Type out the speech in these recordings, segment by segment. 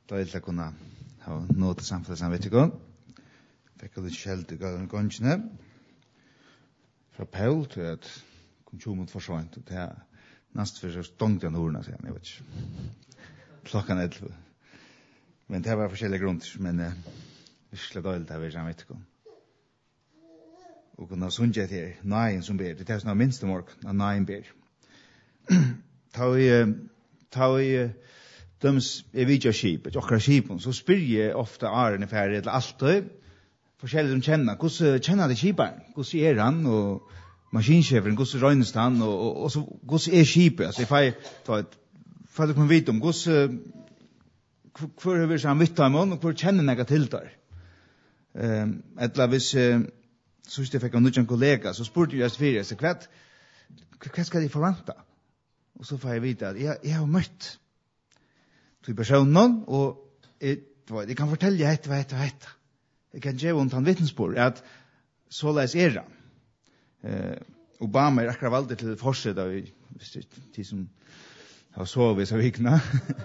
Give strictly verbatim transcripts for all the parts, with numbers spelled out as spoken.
deilig å kunne ha nå til samfunnet som vet ikke. Fikk litt skjelt i gångene. Fra Paul til at kom tjo mot forsvant. Og det er næst for så stångt jeg nordene, sier han, jeg vet ikke. Klokken elleve. Men det var forskjellige grunner, men uh, virkelig deilig det er, jeg vet ikke. Og kunne ha sunnet til nøyen som ber. Det er sånn minste morgen, at nøyen ber. Ta vi, ta vi, døms er vidja skip, et okkara skipen, så spyr jeg ofte Arne ferdig, eller alltid, forskjellige som kjenner, hvordan kjenner det skiperen? Hvordan er han, og maskinsjeferen, hvordan røynes han, og, og, og så, hvordan er skipet? Altså, jeg får for å kunne vite om hvordan, hvor har vi sånn vitt av mån, og hvor kjenner jeg til der? Um, eller hvis, uh, så hvis jeg fikk en kollega, så spurte jeg fyrir, så hva, hva skal de forvente? Og så får jeg vite at jeg, jeg har møtt til personen, og jeg, jeg kan fortelle hette, hette, hette. Jeg kan gjøre om han vittnesbord, at så leis er han. Eh, Obama er akkurat valgt til forsett av de som har sovet så vikna.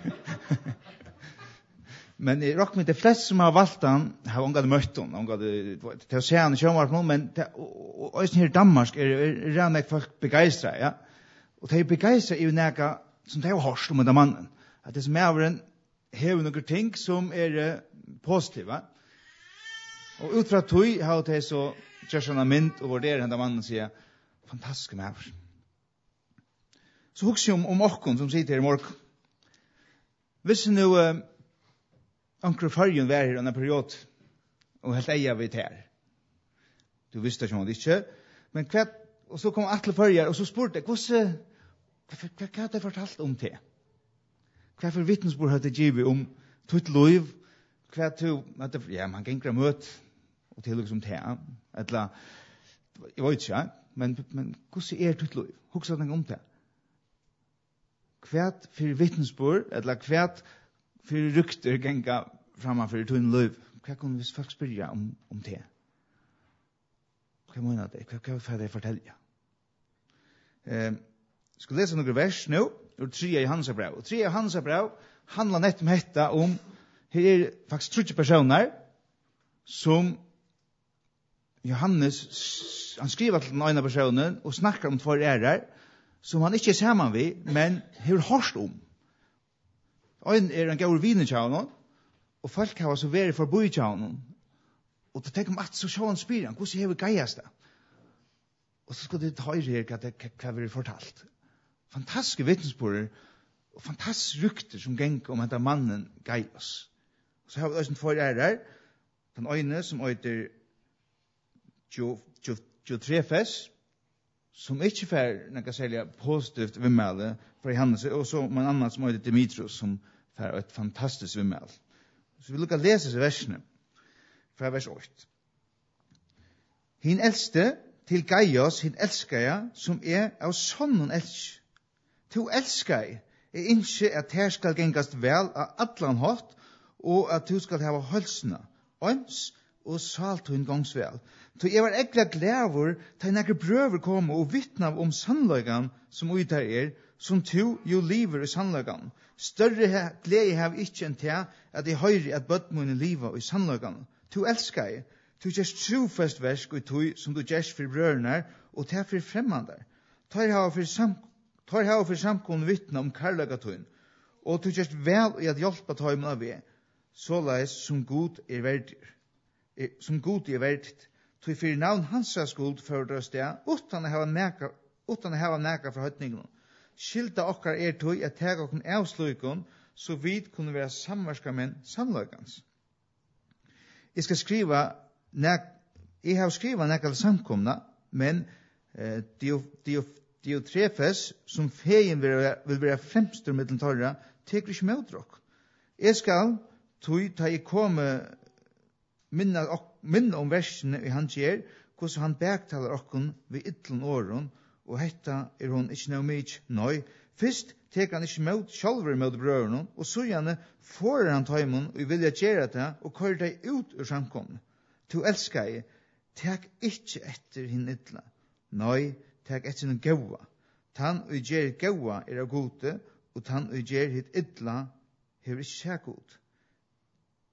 Men jeg råk med de fleste som har valgt han, har unga det møtt han, unga det, til å se han i kjønvart nå, men det, og, og her i Danmark er, er rann folk begeistret, ja. Og de er begeistret i jo neka, som de har hørt om den mannen, at det som er over en hever noen ting som er uh, positive. Og ut fra tog har de så gjør sånne mynd og vurderer henne mannen og sier, fantastisk med her. Så husker jeg om, om åkken som sitter her i morgen. Hvis jeg nå uh, anker fargen var her i denne periode, og helt eier vi til her. Du visste ikke om det ikke. Men hva, og så kom Atle farger, og så spurte jeg, hvordan, hva, hva, hva har de fortalt om det? Hva for vittnesbord hadde givet om tutt liv? Hva to, ja, man kan ikke møte, og til liksom det, eller, jeg vet ikke, men, men hvordan er tutt liv? Hukse deg om det. Hva for vittnesbord, eller hva for rykter genga framfor tutt liv? Hva kunne vi folk spørre om, om det? Hva mener det? Hva, hva får jeg fortelle? Eh, skal lese noen vers nå, ur tre i Hansabrev. Og tre i Hansabrev handler nett om dette om, her er faktisk trutje personer, som Johannes, han skriver til den ene personen, og snakker om två ærer, som han ikke er sammen ved, men har hørt om. En er en gaur viner til honom, og folk har så vært forbi til honom, og det tenker man at så så han spyr han, hvordan har vi geiast det? Og så skal det ta i her hva vi har fortalt. Fantastiske vittnesbord, og fantastiske rykter som geng om at mannen gei oss. Så har vi også en forærer, den øyne som øyter Jo Trefes, som ikke får noe særlig positivt vimmelde fra Johannes, og så en annen som øyter Dimitrios, som får et fantastisk vimmelde. Så vi lukker å lese seg versene, fra vers åtte. Hin eldste til Gaios, hin elsker jeg, som er av sånn elsk. To elsker jeg, er ikke at her skal gengast vel av atlan hatt, og at du skal hava hølsene, øns og salt og inngangsvel. Så jeg var ekla glæver til nekker brøver komme og vittna om sannløygan som utar er, som to jo lever i sannløygan. Større glede har ikke enn til at jeg høyre at bøttmunne liva i sannløygan. To elsker jeg, to gjerst trofest versk og tog som du gjerst for brøderne og til for fremmandar. Tar hava for samkomne Tar hava for samkomne vittna om karlagatun, og du gjerst vel i at hjelpa tøymen av vi, såleis som god er verdig, som god er verdig, tog fyrir navn hansa skuld fører oss det, utan å hava neka, utan å hava neka fra høytningen. Skilta okkar er tog at tega okkur avsløykon, så vidt kunne være samverska menn sannløykans. Jeg skal skriva, nek, jeg har skriva nekal samkomna, men eh, de, de, Diotrefes, som feien vil være, vil være fremstur med den torra, teker ikke med dere. Jeg skal, tog, ta jeg komme minne, minne om versene i hans gjør, hvordan han bektaler okken ved ytlen åren, og hetta er hun ikke noe mye nøy. Først teker han ikke med sjálfur med brødrene, og så gjerne får han tøymon og vilja gjøre det, og kører det ut ur samkomne. To elsker jeg, tek ikke etter hinn ytla. Nøy, tek etter den gaua. Tann og gjer gaua er av gode, og tann og gjer hitt idla hever ikke seg god.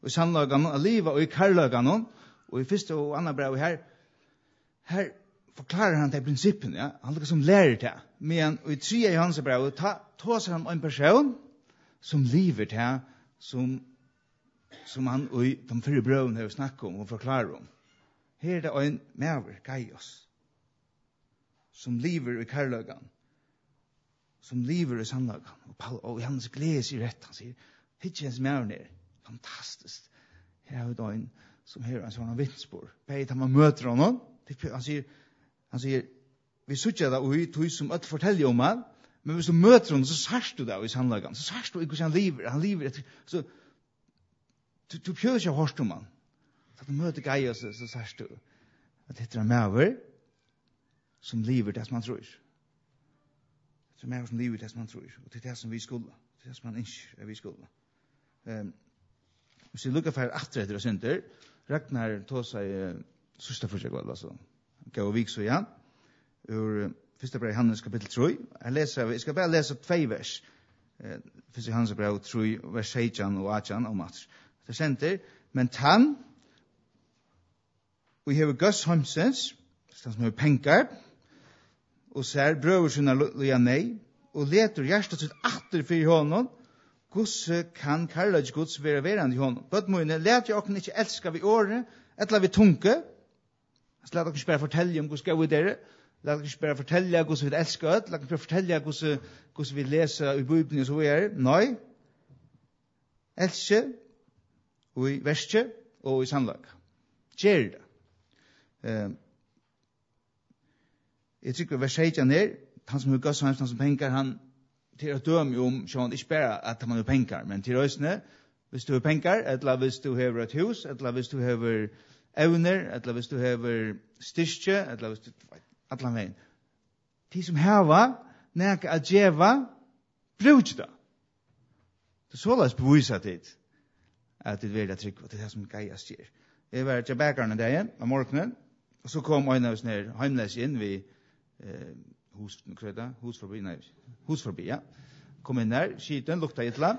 og i sannlagan, og livet og i karlagan, og i første og andre brev her, her forklarer han det prinsippen, ja, han lukker som lærer det, men i tre i hans brev, ta, ta seg han en person som lever det, som, som han og i de fire brevene har snakket om og forklarer om. Her er det en maver, Gaius, som lever i karlagan, som lever i sannlagan, og, Paul, og i hans glede sier rett, han sier, hitjens maver ned, fantastisk. Her er det en som hører en sånn vittnesbord. Bare at man møter honom, han sier, han sier, vi sier det og vi tog som at forteller om han, men hvis du møter honom, så sørst du det i sannlagan, så sørst du ikke hvordan han lever, han lever etter, så du, du prøver ikke å hørste om han. Så du møter Gaia, så, så sørst du at det er en maver som lever det som han tror. Det er en maver som lever det som han tror, og det er det som vi skulle, det er det som han ønsker vi skulle. Um, hvis vi lukker for atter etter og synder, Ragnar tog seg uh, sørste forsøk, altså, gav og vik så igjen, ur uh, første brev Hannes kapittel tre. Jeg, leser, jeg skal bare lese tvei vers, uh, første Hannes brev tre, vers seksten og atten om at det sender, men tann, og jeg har gøss hamsens, han som har penger, og ser brøver sine loja nei, og leter hjertet sitt atter for hånden, hvordan kan karlage Guds være verande i hånden? Bøtmøyne, let jeg åkken ikke elska vi året, etla vi tunke, så let dere ikke bare fortelle om hvordan skal vi dere, let dere ikke bare fortelle hvordan vi elsker det, let dere ikke fortelle hvordan, hvordan vi leser i Bibelen og så videre. Nei, elske, og i verste, og i sannlag. Gjør det. Uh, jeg tykker vers seksten her, han som har gass han som penger, han til å døme om, sånn, ikke bare at man har penger, men til røysene, hvis du har penger, eller hvis du har et hus, eller hvis du har evner, eller hvis du har styrke, eller hvis du, alle veien. De som har, når jeg djeva, bruk det. Det er så løs beviset til at det er veldig trygg, og det er det som Gaia sier. Jeg var til bakerne der, av morgenen, og så kom en av oss ned, heimles inn ved eh, hus, hus forbi, nei, hus forbi, ja. Kom inn der, skiten, lukta ytla,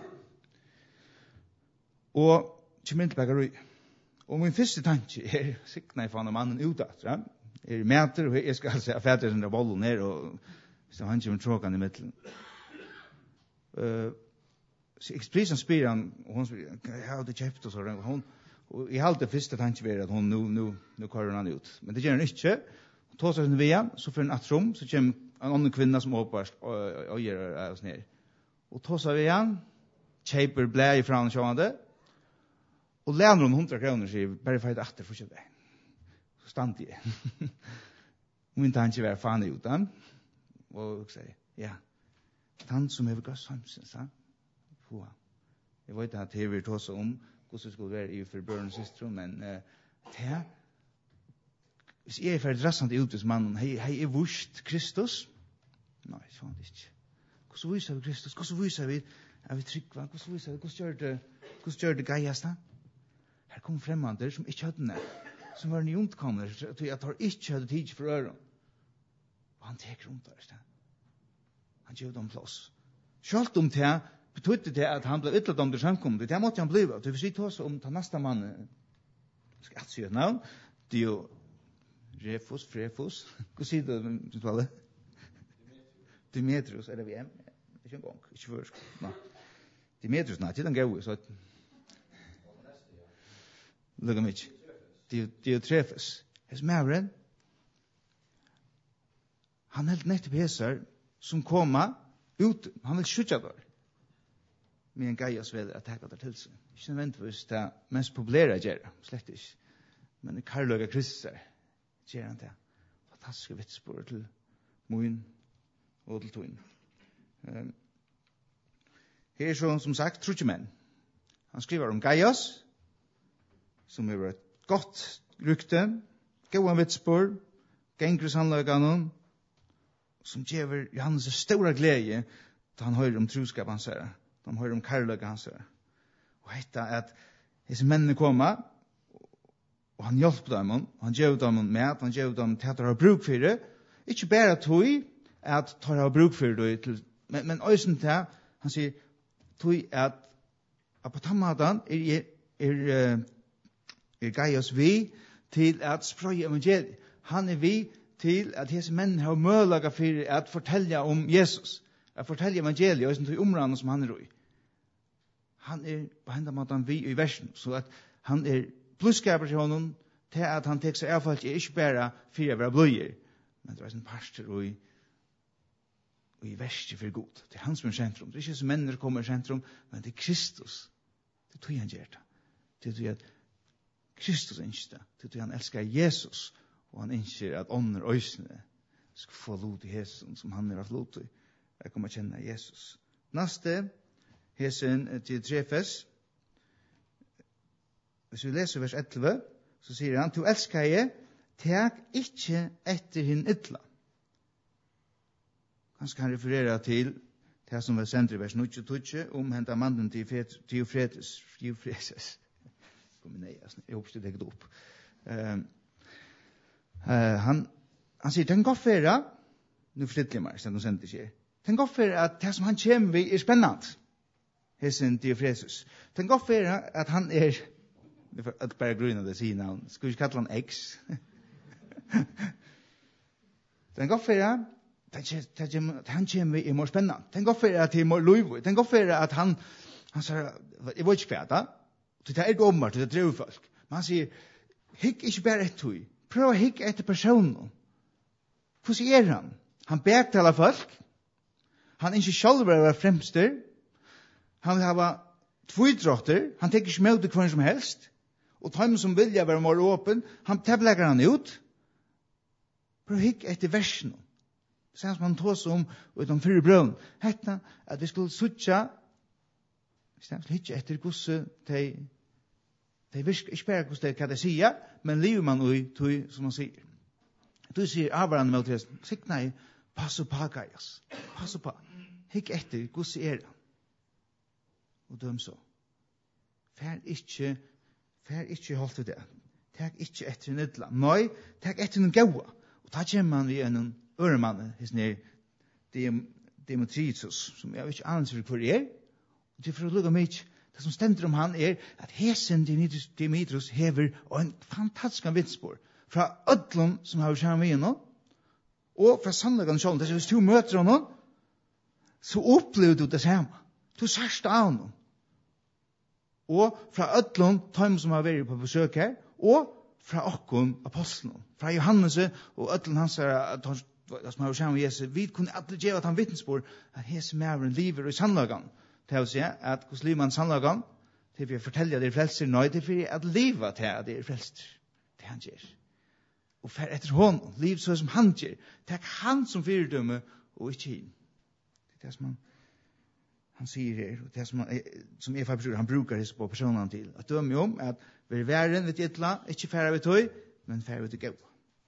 og kom inn til bakeri. Og min første tanke er, sikna jeg faen av mannen utdatt, ja. Er mæter, og jeg skal se fætter den der bollen ned, og så han kommer tråkan i middelen. Uh, så eksprisen spyr han, og hun spyr, jeg har det kjøpt, og så hun, og jeg halte første tanke ved at hun nu, nu, nu kører han ut. Men det gjør han ikke. Hun tar seg via, så får han et rom, så kommer en annen kvinne som åpast, og, og gjør oss ned. Og tar seg via, kjøper blæg fra han sjående, og lærer hun hundra kroner, sier, bare for et atter for kjøpet. Så stand jeg. Min tanke var faen ut, han. Og jeg sier, ja, han som har gått samsyn, sa. Jeg vet at det vil ta seg om, hvordan det skulle være i for børn og søstre, men uh, det er, hvis jeg er ferdig rassende ut hos mannen, hei, hei, er vurst Kristus? Nei, sånn det ikke. Hvordan viser vi Kristus? Hvordan viser vi at vi tryggva? Hvordan viser vi? Hvordan gjør det, hvordan gjør det geieste? Her kom fremmede som ikke hadde det, som var nyomtkomne, at jeg tar ikke hadde tid for øren. Og han teker rundt der. Han gjør dem plass. Selv om det betydde det at han ble ytlet om det samkommet, det måtte han bli. Hvis vi tar oss om til neste mann, skal jeg si et navn, det er jo Refus, Frefus, hva sier du til alle? Demetrius, er det vi er? Ikke en gang, ikke først. No. Demetrius, nei, til den gøy, så lukk om ikke. Diotrefus, hans mævren, han helt nettopp heser som koma ut, han vil skjutja der. Men en geias vel at takka der til seg. Ikke nødvendigvis det mest populære gjør, slett ikke. Men det karløga Kristus gjør han det. Fantastiske vitsspår til moin og til tøyen. Um, her er så, som sagt, trutje menn. Han skriver om Gaias, som er et godt rykte, gode vitsspår, gengre sannløganen, som gjør Johannes stora glede da han hører om troskap hans her. De hører om karløga hans her. Og hetta at disse mennene kommer, og han hjelper dem, og han gjør dem med, han gjør dem til at de har bruk for det. Ikke bare tog at de har bruk for det, men, men også til, han sier, tog at, at på tammaten er, er, er Gaius vi til at sprøye evangeliet. Han er vi til at disse menn har mølaga for at fortelle om Jesus. At fortelle evangeliet, og sånn områdene som han er i. Han er på hendene måten vi i versen, så at han er plusskaper til honom, til at han tek seg avfalt er ikke bare for å være bløyer, men det er en pastor og i, og i verset for god. Det er han som er sentrum. Det er ikke som mennesker kommer i sentrum, men det er Kristus. Det er tog han gjør det. Det er at Kristus ønsker det. Det er han elsker Jesus, og han ønsker at ånder øysene skal få lot i hesen som han har hatt lot i. Jeg kommer å kjenne Jesus. Neste, hesen til Trefes. Hvis vi leser vers elleve, så sier han, «Du elsker jeg, tek ikke etter hin ytla». Kanskje han refererer til det som var sendt i vers nitton om henta mannen til Teofretes. Teofretes. Kom nei, jeg håper det ikke opp. Uh, uh, han, han sier, «Tenk opp for det», nu flytter jeg meg, som de sendte ikke. Tenk opp for at det som han kommer ved er spennende. Hesen Teofretes. Tenk opp for at han er det är att bara grunna det sina namn. Ska vi kalla han X? Den går för det. Han kommer i mer spännande. Den går för att det är mer lojv. Den går för att han han säger jag vill inte kväta. Det är inte omvart, det är folk. Man säger hick inte bara ett tog. Pröva att hicka efter personen. Hur ser han? Han bergtalar folk. Han är inte själv vara främster. Han vill ha tvådrotter. Han tänker inte med det kvar som helst. Og de som vilja være mer åpen, han teblegger han ut. Prøv hikk etter versen. Sen som han tås om, og de fyrre brøn. Hetta, at vi skulle sutja, vi skulle hikk etter gosse, de, de virker ikke bare gosse hva de sier, men livet man ui, tog, som han sier. Du sier, Abraham med til sikk nei, pass på Gaias. Pass på. Hikk etter gosse er han. Og døm så. Fær ikke Fær ikke holdt til det. Takk ikke etter en ytla. Nei, takk etter en gaua. Og da kommer man i en øremann, hans nere, Demetrius, som jeg vet ikke annet for hva er. Og det for å lukke meg, det som stender om han er, at hesen Demetrius hever en fantastisk vitsspår fra ødlom som har vært med igjen, og fra sannleggen selv. Det er hvis du møter honom, så opplever du det samme. Du sørste av honom. Og fra ødlån, tøym som har vært på besøk her, og fra okkon apostlen, fra Johannes og ødlån hans er, som har vært med Jesus, vi kunne alle gjøre at han vittnesbord, at hese mævren lever i sannlagan. Det er å si at hos livet man sannlagan, det er for å fortelle at det er frelser, nei, det er for at livet til at det er frelser, det han gjør. Og for etter hånden, liv så som han gjør, det er han som fyrdømme, og ikke hin. Det er det som han han sier her, og det som, han, som er faktisk han bruker det på personene til, at dømme om at vi er væren ved titla, ikke færre ved tøy, men færre ved til gau.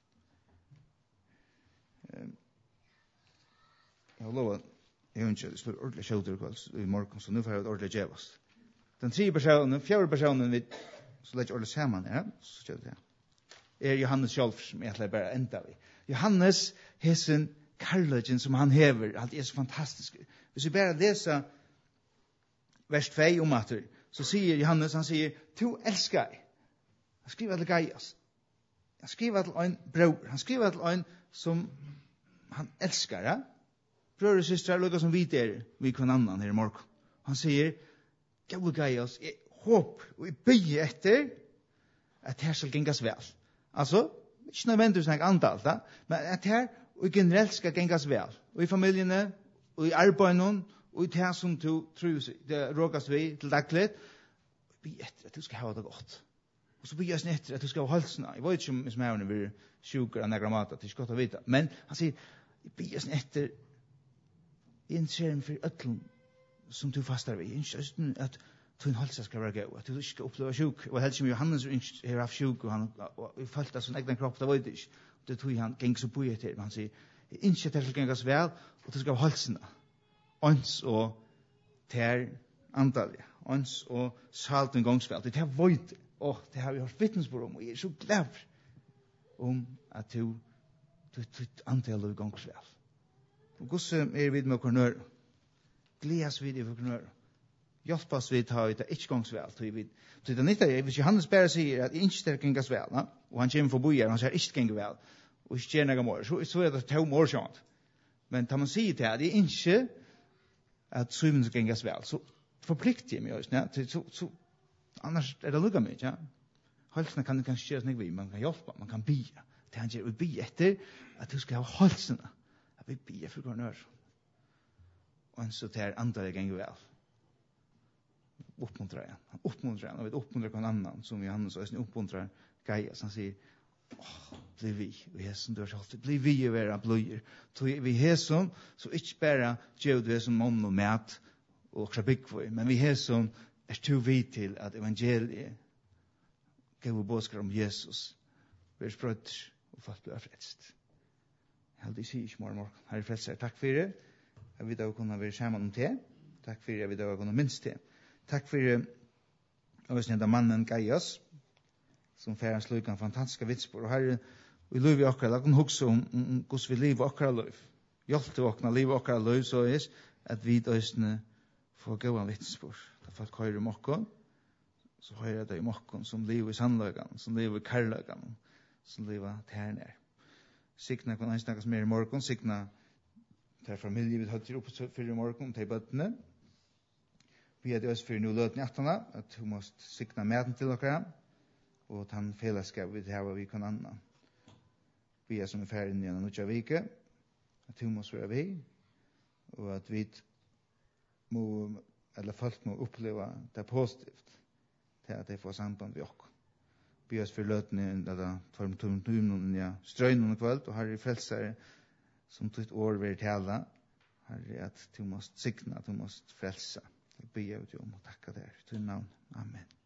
Jeg har lovet, jeg ønsker, det står ordentlig kjøter i morgen, så nå får jeg ordentlig djevas. Den tre personen, fjerde personen, vi, så lett ordentlig sammen, ja, så kjøter det. Er Johannes selv, som jeg ætler bare enda vi. Johannes, hesen karløgjen som han hever, alt er så fantastisk. Hvis vi bare leser vers to om atter, så sier Johannes, han sier, «Tu elsker jeg». Han skriver til Gaias. Han skriver til en bror. Han skriver til en som han elsker, ja? Bror og syster, lukka som vi der, vi kvann annan her i morgen. Han sier, «Gau Gaias, jeg håp og jeg bygger etter at her skal gengas vel». Altså, ikke nødvendigvis nek antall, da, men at her og generelt skal gengas vel. Og i familiene, og i arbeidene, og i det som du tror det råkast vi til daglig, be etter at du skal ha det godt. Og så be jeg etter at du skal ha halsene. Jeg vet ikke om smærene blir sjuker av negra mat, det er ikke godt å vite. Men han sier, be jeg etter innskjeren for øtlen som du fastar ved. Ikke at din halsa skal være gøy, at du ikke skal oppleve sjuk. Og helst som Johannes har haft sjuk, og han har følt av sin egen kropp, det vet jeg ikke. Det tror han geng så bøy etter. Han sier, ikke at det skal gengas vel, og du skal ha halsene. Ons og ter antallet. Ons og salt en gangsvel. Det er vøyt. Og det har vi hørt vittnesbord om, og jeg er så glad om at du du antallet av gangsvel. Og hvordan er vi med kornør? Gledes vi det for kornør? Hjelp oss vi tar det ikke gångs vel. Så vi, så det nytter, hvis Johannes bare sier at ikke det gengas vel, na? Og han kommer forbi her, og han sier ikke gengas vel, og ikke gjør noe mer, så, så er det to år sånt. Men tar man sier til at det er ikke at syvende gengas vel, så forplikter jeg meg også, ja? Så, så, så, annars er det lukket meg, ja? Halsene kan kanskje gjøre noe vi, man kan hjelpe, man kan bia. Det han gjør, vi bia etter at du skal ha halsene, at vi bia for hver nør. Og en så tar andre gengas vel. Uppmuntrar han. Han uppmuntrar han. Och vi uppmuntrar någon annan som Johannes och uppmuntrar Gaias. Han säger, åh, bli vi. Vi är som du har sagt. Bli vi och våra blöjor. Vi är som, så inte bara gör du som mån och mät och krabikvoj. Men vi är som är tog vi till att evangeliet gav bådskar om Jesus. Vi är sprött och fast blir frälst. Jag hade sig inte morgon morgon. Herre frälsare, tack för det. Jag vill då kunna vara samman om det. Tack för det. Jag vill då kunna minst det. Takk for øyne mannen Gaias, som fer en slik en fantastiske vitspår. Og her vi lever i akkurat, la oss huske om, om hvordan vi lever akkurat liv. Hjelp til åkne, lever akkurat liv, så er at vi øyne får gå en vitspår. Da folk hører om åkken, så hører de om åkken som lever i sannløkene, som lever i kærløkene, som lever til her nær. Sikna kan jeg snakkes mer i morgen, sikna til familie vi tar til opp for i morgen, til bøttene. Vi hadde også for noe løten i atterne, at hun måtte sikne maten til dere, og at han fellesskap vil ha vi kan anna. Vi er som er ferdig igjen og nødja vike, at hun måtte være vi, og at vi må, eller folk må oppleve det positivt, til at de får samband med oss. Vi er også for løten i, eller for tumen i strøynen kveld, og her er frelsere som tog et år ved tala, her er at du måtte sikne, at du måtte frelse. Jeg ber ut om å takke deg. Til navn. Amen.